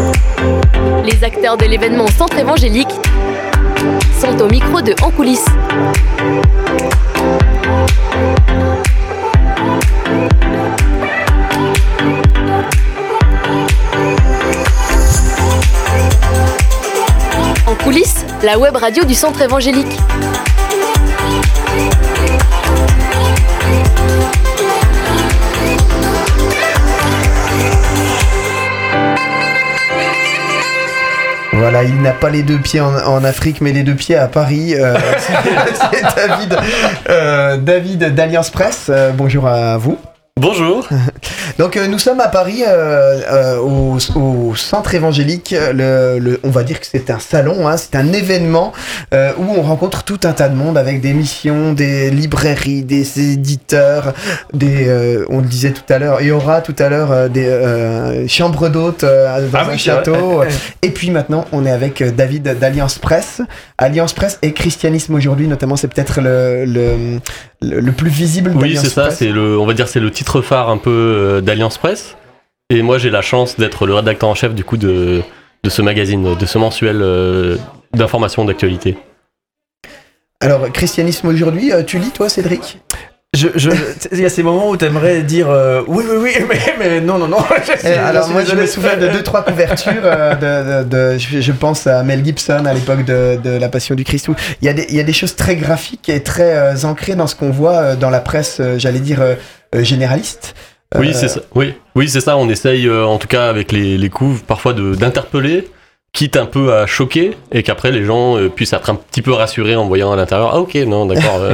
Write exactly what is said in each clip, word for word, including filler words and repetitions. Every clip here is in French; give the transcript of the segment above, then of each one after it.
Les acteurs de l'événement Centre Évangélique sont au micro de En Coulisses. En Coulisses, la web radio du Centre Évangélique. Voilà, il n'a pas les deux pieds en, en Afrique, mais les deux pieds à Paris. Euh, c'est David, euh, David d'Alliance Presse. Euh, bonjour à vous. Bonjour. Donc euh, nous sommes à Paris, euh, euh, au, au Centre Évangélique. Le, le, on va dire que c'est un salon, hein, c'est un événement euh, où on rencontre tout un tas de monde avec des missions, des librairies, des éditeurs, des, euh, on le disait tout à l'heure, il y aura tout à l'heure euh, des euh, chambres d'hôtes euh, dans ah un oui, château. Et puis maintenant, on est avec David d'Alliance Presse. Alliance Presse et Christianisme aujourd'hui, notamment, c'est peut-être le, le, le, le plus visible d'Alliance Presse. Oui, c'est ça, c'est le, on va dire c'est le titre phare un peu d'Alliance Presse. Et moi, j'ai la chance d'être le rédacteur en chef du coup de, de ce magazine, de ce mensuel euh, d'information, d'actualité. Alors, Christianisme aujourd'hui, tu lis toi, Cédric ? Je, je, il y a ces moments où tu aimerais dire euh, oui, oui, oui, mais, mais non, non, non. Je, alors, je moi, je me souviens de deux, trois couvertures. Euh, de, de, de, je, je pense à Mel Gibson à l'époque de, de La Passion du Christ. Il y a des, il y a des choses très graphiques et très euh, ancrées dans ce qu'on voit euh, dans la presse, euh, j'allais dire, euh, euh, généraliste. Euh, oui, c'est ça. Oui, oui, c'est ça. On essaye, euh, en tout cas, avec les, les couves, parfois de, d'interpeller, quitte un peu à choquer, et qu'après, les gens euh, puissent être un petit peu rassurés en voyant à l'intérieur. Ah, ok, non, d'accord. Euh...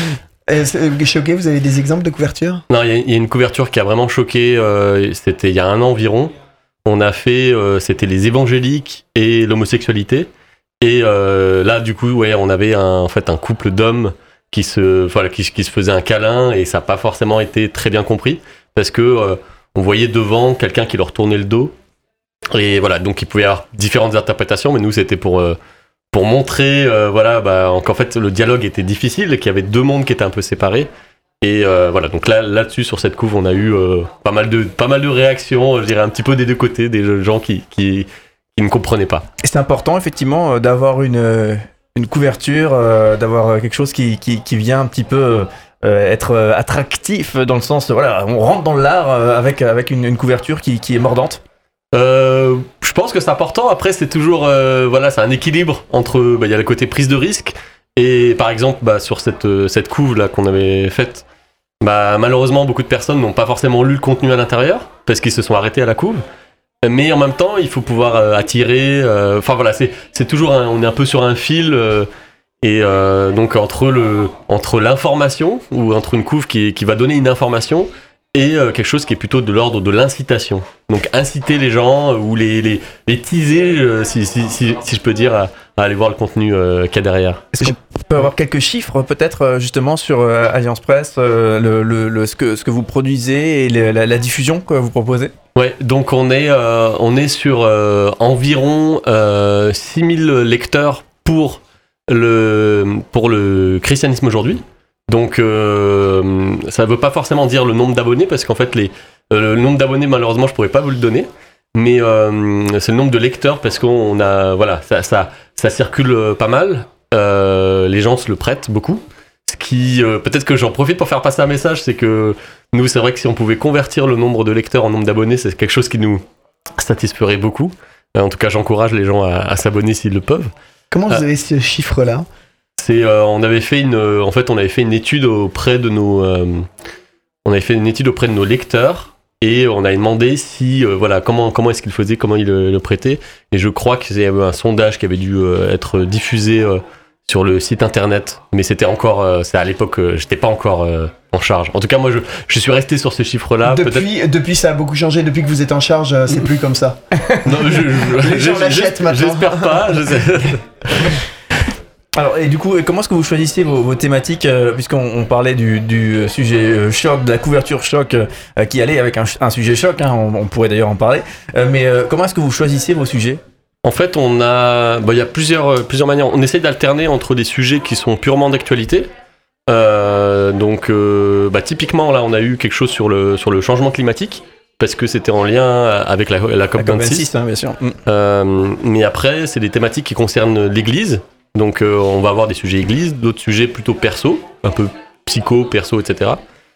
Choqué, vous avez des exemples de couverture ? Non, il y, y a une couverture qui a vraiment choqué, euh, c'était il y a un an environ. On a fait, euh, c'était les évangéliques et l'homosexualité. Et euh, là, du coup, ouais, on avait un, en fait un couple d'hommes qui se, voilà, qui, qui se faisaient un câlin, et ça n'a pas forcément été très bien compris, parce que euh, on voyait devant quelqu'un qui leur tournait le dos. Et voilà, donc il pouvait y avoir différentes interprétations, mais nous, c'était pour... Euh, pour montrer euh, voilà, bah, qu'en fait le dialogue était difficile et qu'il y avait deux mondes qui étaient un peu séparés. Et euh, voilà, donc là, là-dessus, sur cette couve, on a eu euh, pas, mal de, pas mal de réactions, je dirais un petit peu des deux côtés, des gens qui, qui, qui ne comprenaient pas. Et c'est important, effectivement, d'avoir une, une couverture, euh, d'avoir quelque chose qui, qui, qui vient un petit peu euh, être attractif, dans le sens, voilà, on rentre dans l'art avec, avec une, une couverture qui, qui est mordante. Euh, je pense que c'est important. Après, c'est toujours, euh, voilà, c'est un équilibre entre, bah, il y a le côté prise de risque, et par exemple, bah, sur cette cette couve là qu'on avait faite, bah, malheureusement, beaucoup de personnes n'ont pas forcément lu le contenu à l'intérieur parce qu'ils se sont arrêtés à la couve. Mais en même temps, il faut pouvoir euh, attirer. Enfin euh, voilà, c'est c'est toujours, un, on est un peu sur un fil. Euh, et euh, donc entre le entre l'information, ou entre une couve qui qui va donner une information, et euh, quelque chose qui est plutôt de l'ordre de l'incitation. Donc inciter les gens, euh, ou les, les, les teaser, euh, si, si, si, si je peux dire, à, à aller voir le contenu euh, qu'il y a derrière. Est-ce qu'on peut avoir quelques chiffres peut-être justement sur euh, Alliance Presse, euh, le, le, le, ce, que, ce que vous produisez et le, la, la diffusion que vous proposez ? Ouais, donc on est, euh, on est sur euh, environ euh, six mille lecteurs pour le, pour le Christianisme aujourd'hui. Donc euh, ça ne veut pas forcément dire le nombre d'abonnés, parce qu'en fait les, euh, le nombre d'abonnés, malheureusement je ne pourrais pas vous le donner, mais euh, c'est le nombre de lecteurs, parce qu'on a, voilà, ça, ça, ça circule pas mal, euh, les gens se le prêtent beaucoup. Ce qui, euh, peut-être que j'en profite pour faire passer un message, c'est que nous, c'est vrai que si on pouvait convertir le nombre de lecteurs en nombre d'abonnés, c'est quelque chose qui nous satisferait beaucoup. Euh, en tout cas, j'encourage les gens à, à s'abonner s'ils le peuvent. Comment vous avez euh, ce chiffre-là ? C'est, euh, on avait fait une, euh, en fait, on avait fait une étude auprès de nos, euh, on avait fait une étude auprès de nos lecteurs, et on a demandé si, euh, voilà, comment, comment est-ce qu'ils faisaient, comment ils le, le prêtaient. Et je crois qu'il y avait un sondage qui avait dû euh, être diffusé euh, sur le site internet, mais c'était encore, euh, c'est à l'époque, euh, j'étais pas encore euh, en charge. En tout cas, moi, je, je suis resté sur ces chiffres-là. Depuis, peut-être... depuis, ça a beaucoup changé. Depuis que vous êtes en charge, euh, c'est plus comme ça. Non, je, je, Les gens je, l'achètent je, maintenant. J'espère pas. Je sais. Alors, et du coup, comment est-ce que vous choisissez vos, vos thématiques, euh, puisqu'on on parlait du, du sujet euh, choc, de la couverture choc, euh, qui allait avec un, un sujet choc, hein, on, on pourrait d'ailleurs en parler, euh, mais euh, comment est-ce que vous choisissez vos sujets ? En fait, on a, bah, y a plusieurs, plusieurs manières. On essaye d'alterner entre des sujets qui sont purement d'actualité. Euh, donc, euh, bah, typiquement, là, on a eu quelque chose sur le, sur le changement climatique, parce que c'était en lien avec la, la COP vingt-six. Hein, bien sûr. Mm. Euh, mais après, c'est des thématiques qui concernent l'Église. Donc, euh, on va avoir des sujets Église, d'autres sujets plutôt perso, un peu psycho, perso, et cetera.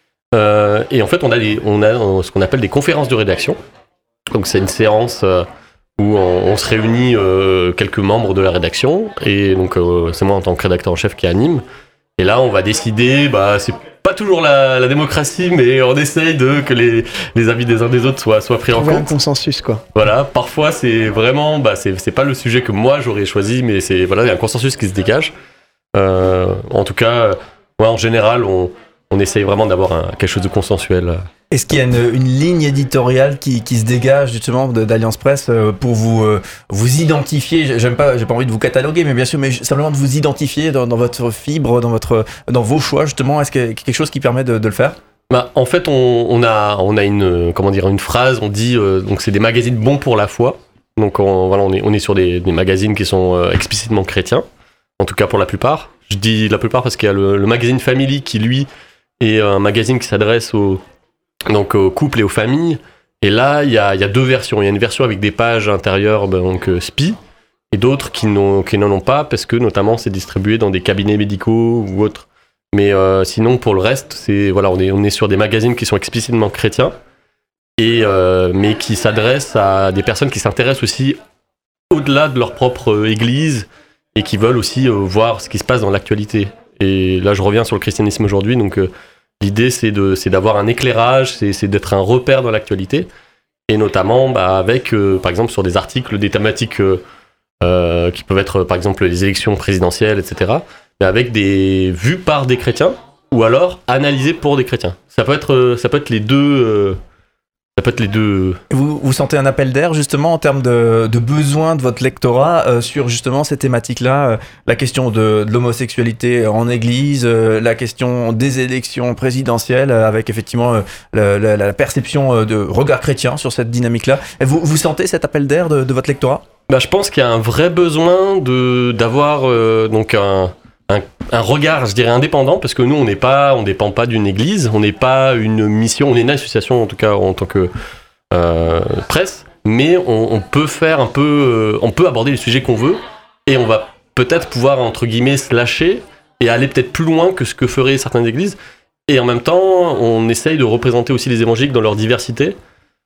Euh, et en fait, on a, des, on a ce qu'on appelle des conférences de rédaction. Donc, c'est une séance euh, où on, on se réunit euh, quelques membres de la rédaction. Et donc, euh, c'est moi en tant que rédacteur en chef qui anime. Et là, on va décider, bah, c'est pas toujours la, la démocratie, mais on essaye de que les, les avis des uns des autres soient, soient pris en Trouver compte. un consensus, quoi. Voilà, parfois c'est vraiment, bah, c'est, c'est pas le sujet que moi j'aurais choisi, mais c'est, voilà, il y a un consensus qui se dégage. Euh, en tout cas, ouais, en général, on, on essaye vraiment d'avoir un, quelque chose de consensuel. Est-ce qu'il y a une, une ligne éditoriale qui, qui se dégage justement de, d'Alliance Presse euh, pour vous, euh, vous identifier? J'aime pas, j'ai pas envie de vous cataloguer, mais bien sûr, mais simplement de vous identifier dans, dans votre fibre, dans votre, dans vos choix justement. Est-ce qu'il y a quelque chose qui permet de, de le faire? Bah, en fait, on, on a, on a une, comment dire, une phrase. On dit, euh, donc c'est des magazines bons pour la foi. Donc on, voilà, on est, on est sur des, des magazines qui sont euh, explicitement chrétiens. En tout cas pour la plupart. Je dis la plupart parce qu'il y a le, le magazine Family qui lui est un magazine qui s'adresse aux donc aux couples et aux familles. Et là, il y a, il y a deux versions. Il y a une version avec des pages intérieures, ben, donc euh, S P I, et d'autres qui, n'ont, qui n'en ont pas, parce que notamment c'est distribué dans des cabinets médicaux ou autres. Mais euh, sinon, pour le reste, c'est, voilà, on est, on est sur des magazines qui sont explicitement chrétiens, et, euh, mais qui s'adressent à des personnes qui s'intéressent aussi au-delà de leur propre église, et qui veulent aussi euh, voir ce qui se passe dans l'actualité. Et là, je reviens sur le christianisme aujourd'hui, donc... Euh, L'idée, c'est, de, c'est d'avoir un éclairage, c'est, c'est d'être un repère dans l'actualité, et notamment bah, avec, euh, par exemple, sur des articles, des thématiques euh, euh, qui peuvent être, par exemple, les élections présidentielles, et cetera, mais avec des vues par des chrétiens, ou alors analysées pour des chrétiens. Ça peut être, ça peut être les deux... Euh, ça peut être les deux... Vous, vous sentez un appel d'air, justement, en termes de, de besoin de votre lectorat euh, sur, justement, ces thématiques-là, euh, la question de, de l'homosexualité en église, euh, la question des élections présidentielles, euh, avec, effectivement, euh, la, la, la perception euh, de regard chrétien sur cette dynamique-là. Et vous, vous sentez cet appel d'air de, de votre lectorat? Bah, je pense qu'il y a un vrai besoin de, d'avoir euh, donc un... Un, un regard, je dirais, indépendant, parce que nous, on n'est pas, on dépend pas d'une église, on n'est pas une mission, on est une association, en tout cas, en tant que euh, presse, mais on, on peut faire un peu, euh, on peut aborder les sujets qu'on veut, et on va peut-être pouvoir, entre guillemets, se lâcher, et aller peut-être plus loin que ce que feraient certaines églises, et en même temps, on essaye de représenter aussi les évangéliques dans leur diversité,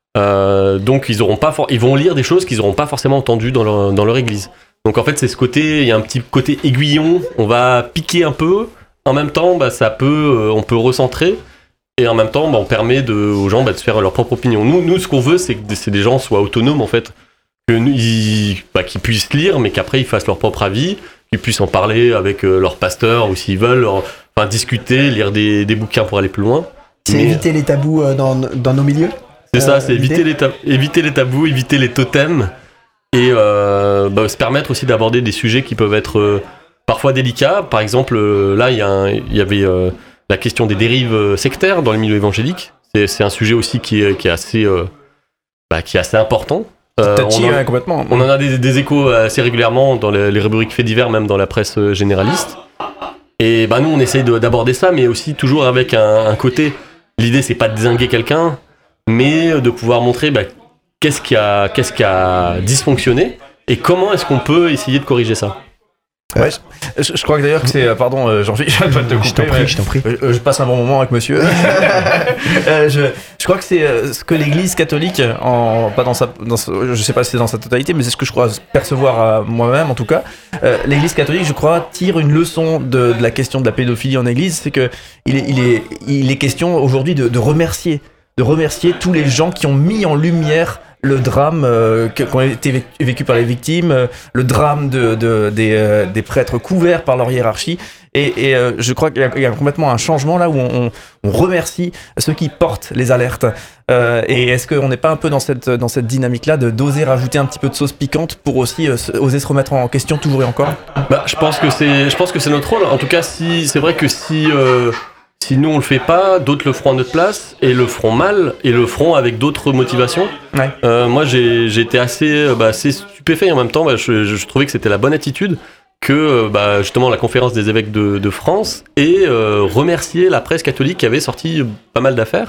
euh, donc ils auront pas for- ils vont lire des choses qu'ils n'auront pas forcément entendues dans leur, dans leur église. Donc en fait c'est ce côté, il y a un petit côté aiguillon, on va piquer un peu, en même temps bah, ça peut, euh, on peut recentrer, et en même temps bah, on permet de, aux gens bah, de se faire leur propre opinion. Nous, nous ce qu'on veut c'est que c'est des gens soient autonomes en fait, que nous, ils, bah, qu'ils puissent lire mais qu'après ils fassent leur propre avis, qu'ils puissent en parler avec euh, leur pasteur ou s'ils veulent, leur, enfin discuter, lire des, des bouquins pour aller plus loin. C'est mais, éviter les tabous euh, dans, dans nos milieux. C'est ça, euh, c'est éviter les, ta- éviter les tabous, éviter les totems. Et euh, bah, se permettre aussi d'aborder des sujets qui peuvent être euh, parfois délicats. Par exemple, euh, là, il y, un, y avait euh, la question des dérives euh, sectaires dans le milieu évangélique. C'est, c'est un sujet aussi qui est, qui est, assez, euh, bah, qui est assez important. Euh, Touchy, on, en, ouais, complètement. on en a des, des échos assez régulièrement dans les, les rubriques faits divers, même dans la presse généraliste. Et bah, nous, on essaye de, d'aborder ça, mais aussi toujours avec un, un côté... L'idée, c'est pas de dézinguer quelqu'un, mais de pouvoir montrer... Bah, Qu'est-ce qui a, qu'est-ce qui a dysfonctionné et comment est-ce qu'on peut essayer de corriger ça? Ouais, je, je crois que d'ailleurs que c'est... Pardon, euh, Jean-Philippe, je vais pas te couper. Je t'en prie, je t'en prie. Je, je passe un bon moment avec monsieur. euh, je, je crois que c'est euh, ce que l'Église catholique, en, pas dans sa, dans, je sais pas si c'est dans sa totalité, mais c'est ce que je crois percevoir à moi-même en tout cas. Euh, L'Église catholique, je crois, tire une leçon de, de la question de la pédophilie en Église, c'est que il est, il est, il est question aujourd'hui de, de remercier, de remercier tous les gens qui ont mis en lumière le drame euh, qui a été vécu par les victimes, euh, le drame de, de, des, euh, des prêtres couverts par leur hiérarchie. Et, et euh, je crois qu'il y a, il y a complètement un changement là où on, on remercie ceux qui portent les alertes. Euh, et est-ce qu'on n'est pas un peu dans cette, dans cette dynamique-là de d'oser rajouter un petit peu de sauce piquante pour aussi euh, oser se remettre en question toujours et encore? Bah, je pense que c'est, je pense que c'est notre rôle. En tout cas, si c'est vrai que si euh, si nous on le fait pas, d'autres le feront à notre place et le feront mal et le feront avec d'autres motivations. Ouais. Euh, moi, j'ai, j'ai été assez, bah, assez stupéfait et en même temps, bah, je, je, je trouvais que c'était la bonne attitude que bah, justement la conférence des évêques de, de France ait euh, remercié la presse catholique qui avait sorti pas mal d'affaires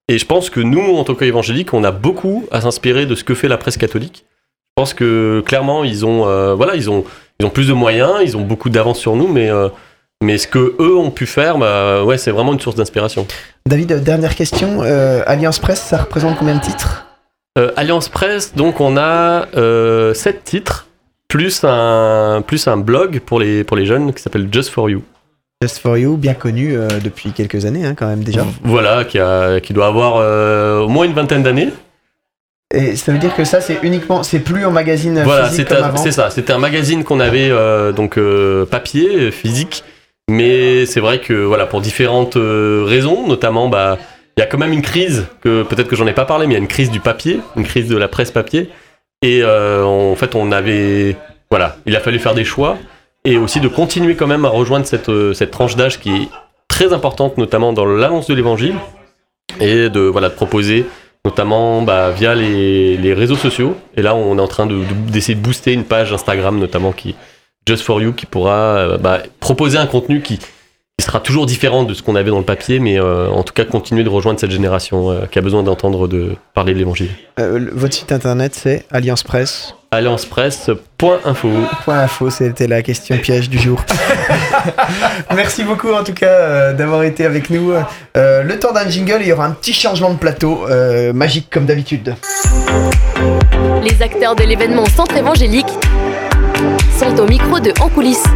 Et je pense que nous, en tant qu'évangéliques, on a beaucoup à s'inspirer de ce que fait la presse catholique. Je pense que clairement, ils ont, euh, voilà, ils ont, ils ont plus de moyens, ils ont beaucoup d'avance sur nous, mais, euh, mais ce que eux ont pu faire, bah, ouais, c'est vraiment une source d'inspiration. David, dernière question. Euh, Alliance Presse, ça représente combien de titres ? euh, Alliance Presse, donc on a euh, sept titres, plus un, plus un blog pour les, pour les jeunes qui s'appelle Just for You. Just for You, bien connu euh, depuis quelques années, hein, quand même déjà. Voilà, qui, a, qui doit avoir euh, au moins une vingtaine d'années. Et ça veut dire que ça, c'est uniquement, c'est plus en magazine voilà, physique c'est comme un, avant. c'est ça. C'était un magazine qu'on avait euh, donc euh, papier, physique, mais c'est vrai que voilà, pour différentes euh, raisons, notamment, bah, il y a quand même une crise que peut-être que j'en ai pas parlé, mais il y a une crise du papier, une crise de la presse papier, et euh, on, en fait, on avait, voilà, il a fallu faire des choix. Et aussi de continuer quand même à rejoindre cette, cette tranche d'âge qui est très importante, notamment dans l'annonce de l'évangile, et de, voilà, de proposer, notamment bah, via les, les réseaux sociaux. Et là, on est en train de, de, d'essayer de booster une page Instagram, notamment, qui Just for You, qui pourra bah, proposer un contenu qui, qui sera toujours différent de ce qu'on avait dans le papier, mais euh, en tout cas continuer de rejoindre cette génération euh, qui a besoin d'entendre de parler de l'évangile. Euh, votre site internet, c'est Alliance Presse. alliance presse point info. Point info, c'était la question piège du jour. Merci beaucoup en tout cas euh, d'avoir été avec nous. Euh, le temps d'un jingle, il y aura un petit changement de plateau, euh, magique comme d'habitude. Les acteurs de l'événement Centre Évangélique sont au micro de En Coulisses.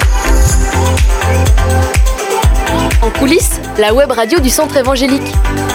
En Coulisses, la web radio du Centre Évangélique.